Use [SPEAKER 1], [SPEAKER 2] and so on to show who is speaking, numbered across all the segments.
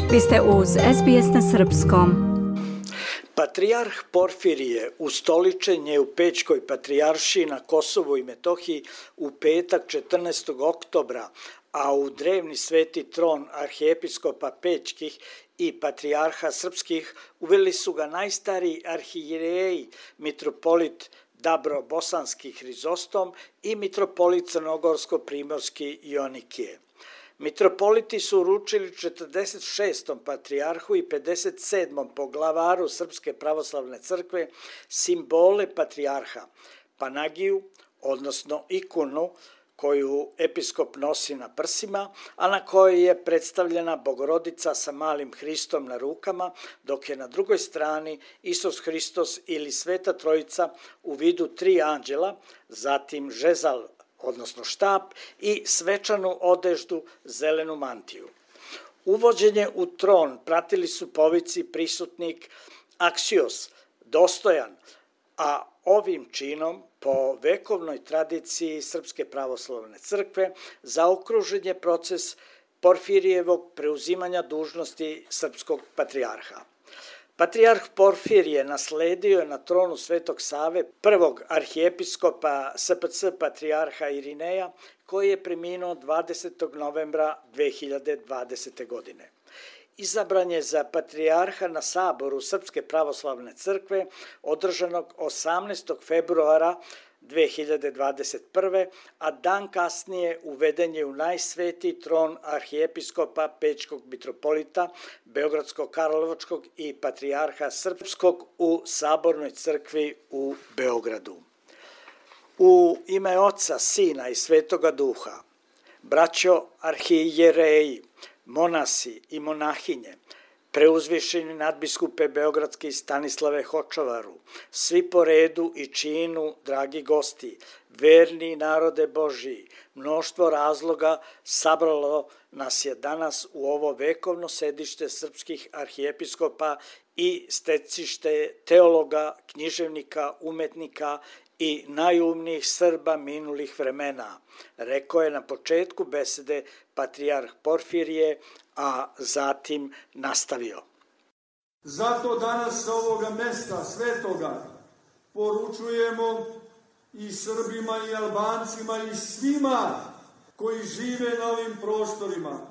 [SPEAKER 1] Vi ste uz SBS na srpskom.
[SPEAKER 2] Patrijarh Porfirije ustoličen je u Pećkoj patrijaršiji na Kosovu i Metohiji u petak 14. oktobra, a u drevni sveti tron arhijepiskopa Pećkih i patrijarha srpskih uveli su ga najstariji arhijereji mitropolit Dabro-Bosanski Hrizostom i mitropolit Crnogorsko-Primorski Jonikije. Mitropoliti su uručili 46. patrijarhu i 57. poglavaru Srpske pravoslavne crkve simbole patrijarha, Panagiju, odnosno ikonu koju episkop nosi na prsima, a na kojoj je predstavljena Bogorodica sa malim Hristom na rukama, dok je na drugoj strani Isus Hristos ili Sveta Trojica u vidu tri anđela, zatim žezal, odnosno štap, i svečanu odeždu, zelenu mantiju. Uvođenje u tron pratili su povici prisutnik Aksios, dostojan, a ovim činom, po vekovnoj tradiciji Srpske pravoslavne crkve, zaokružen je proces Porfirijevog preuzimanja dužnosti srpskog patrijarha. Patrijarh Porfirije nasledio je na tronu Svetog Save prvog arhijepiskopa SPC patrijarha Irineja, koji je preminuo 20. novembra 2020. godine. Izabran je za patrijarha na saboru Srpske pravoslavne crkve održanog 18. februara 2021. a dan kasnije uveden je u najsvetiji tron arhijepiskopa Pećkog mitropolita, Beogradskog, Karlovačkog i patrijarha srpskog u Sabornoj crkvi u Beogradu. U ime Oca, Sina i Svetoga Duha, braćo arhijereji, monasi i monahinje, preuzvišeni nadbiskupe Beogradske i Stanislave Hočovaru, svi po redu i činu, dragi gosti, verni narode Božiji, mnoštvo razloga sabralo nas je danas u ovo vekovno sedište srpskih arhijepiskopa i stecište teologa, književnika, umetnika i najumnijih Srba minulih vremena, rekao je na početku besede patrijarh Porfirije, a zatim nastavio.
[SPEAKER 3] Zato danas sa ovoga mesta svetoga poručujemo i Srbima i Albancima i svima koji žive na ovim prostorima.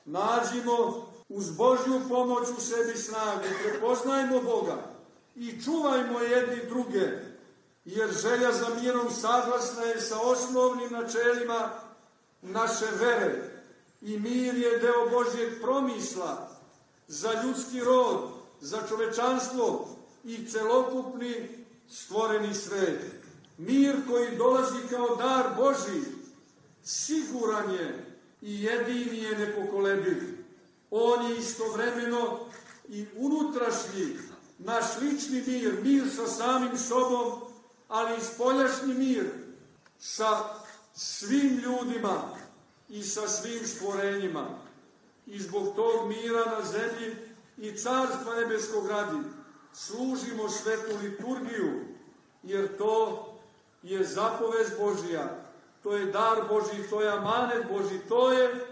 [SPEAKER 3] Nađimo uz Božju pomoć u sebi snagu, prepoznajmo Boga i čuvajmo jedni druge, jer želja za mirom saglasna je sa osnovnim načelima naše vere. I mir je deo Božjeg promisla za ljudski rod, za čovečanstvo i celokupni stvoreni svet. Mir koji dolazi kao dar Božji, siguran je i jedini je nepokolebiv. On je istovremeno i unutrašnji, naš lični mir, mir sa samim sobom, ali i spoljašnji mir sa svim ljudima i sa svim stvorenjima. I zbog tog mira na zemlji i carstva nebeskog radi služimo svetu liturgiju, jer to je zapovest Božja, to je dar Božji, to je amanet Božji, to je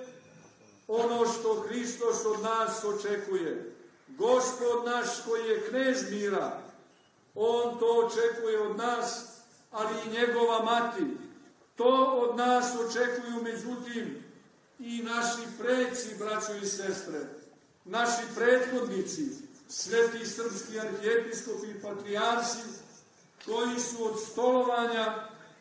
[SPEAKER 3] ono što Hristos od nas očekuje. Gospod naš koji je knez mira, on to očekuje od nas, ali i njegova mati. To od nas očekuju, međutim, i naši preci, braćo i sestre, naši prethodnici, sveti srpski arhijepiskopi i patrijarsi, koji su od stolovanja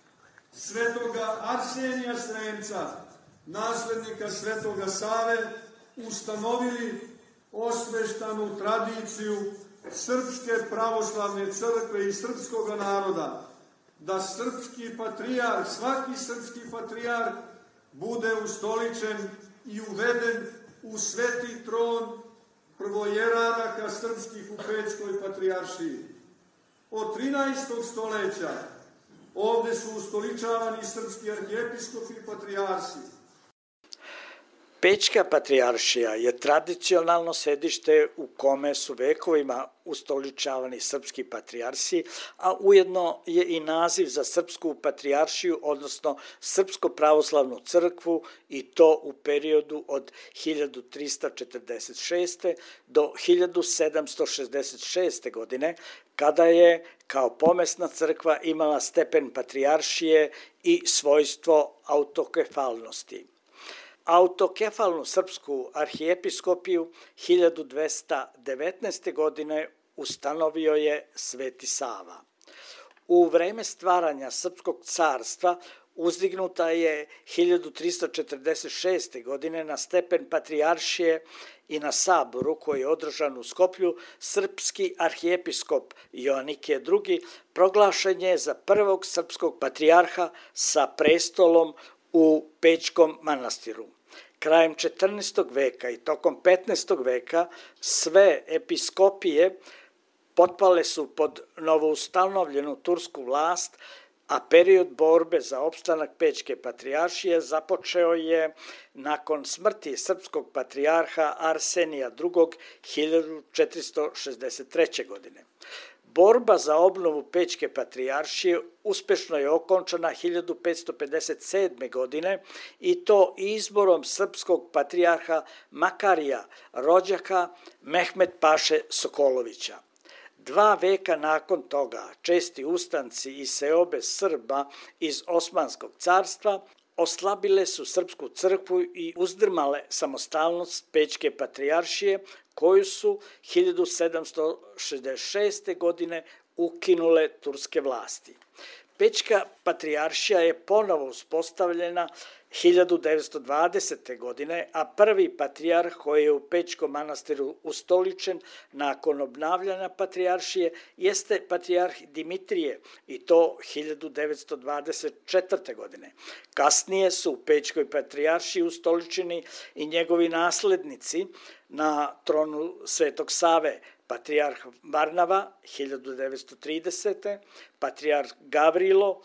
[SPEAKER 3] svetoga Arsenija Sremca, naslednika svetoga Save, ustanovili osveštanu tradiciju Srpske pravoslavne crkve i srpskog naroda, da srpski patrijarh, svaki srpski patrijarh bude ustoličen i uveden u sveti tron prvojeraraka srpskih u Pećkoj patrijaršiji. Od 13. stoljeća ovde su ustoličavani srpski arhijepiskopi i patrijarsi.
[SPEAKER 2] Pećka patrijaršija je tradicionalno sedište u kome su vekovima ustoličavani srpski patrijarsi, a ujedno je i naziv za srpsku patrijaršiju, odnosno Srpsko pravoslavnu crkvu, i to u periodu od 1346. do 1766. godine, kada je kao pomesna crkva imala stepen patrijaršije i svojstvo autokefalnosti. Autokefalnu srpsku arhijepiskopiju 1219. godine ustanovio je Sveti Sava. U vreme stvaranja Srpskog carstva uzdignuta je 1346. godine na stepen patrijaršije i na saboru koji je održan u Skoplju srpski arhijepiskop Joanike II. Proglašen je za prvog srpskog patrijarha sa prestolom u Pećkom manastiru. Krajem 14. veka i tokom 15. veka sve episkopije potpale su pod novoustanovljenu tursku vlast, a period borbe za opstanak Pećke patrijaršije započeo je nakon smrti srpskog patrijarha Arsenija II. 1463. godine. Borba za obnovu Pećke patrijaršije uspešno je okončana 1557. godine i to izborom srpskog patrijarha Makarija, rođaka Mehmet Paše Sokolovića. 2 veka nakon toga česti ustanci i seobe Srba iz Osmanskog carstva oslabile su srpsku crkvu i uzdrmale samostalnost Pećke patrijaršije, koju su 1766. godine ukinule turske vlasti. Pećka patrijaršija je ponovo uspostavljena 1920. godine, a prvi patrijarh koji je u Pećkom manastiru ustoličen nakon obnavljanja patrijaršije jeste patrijarh Dimitrije, i to 1924. godine. Kasnije su u Pećkoj patrijaršiji ustoličeni i njegovi naslednici na tronu Svetog Save, patrijarh Varnava 1930. patrijarh Gavrilo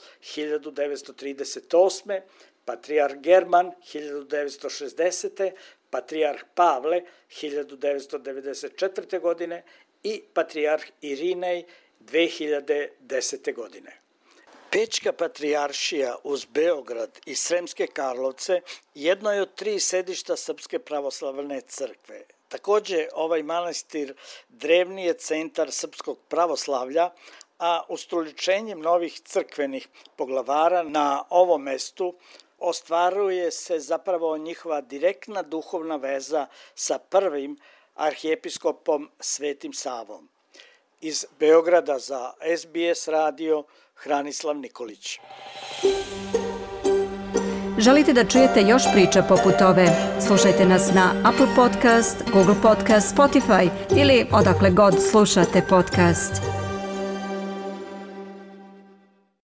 [SPEAKER 2] 1938. patrijarh German 1960. patrijarh Pavle 1994. godine i patrijarh Irinej 2010. godine. Pećka patrijaršija uz Beograd i Sremske Karlovce jedno je od 3 sedišta Srpske pravoslavne crkve. Takođe, ovaj manastir drevni je centar srpskog pravoslavlja, a ustoličenjem novih crkvenih poglavara na ovom mestu ostvaruje se zapravo njihova direktna duhovna veza sa prvim arhijepiskopom Svetim Savom. Iz Beograda za SBS radio Hranislav Nikolić.
[SPEAKER 1] Želite da čujete još priča poput ove? Slušajte nas na Apple Podcast, Google Podcast, Spotify ili odakle god slušate podcast.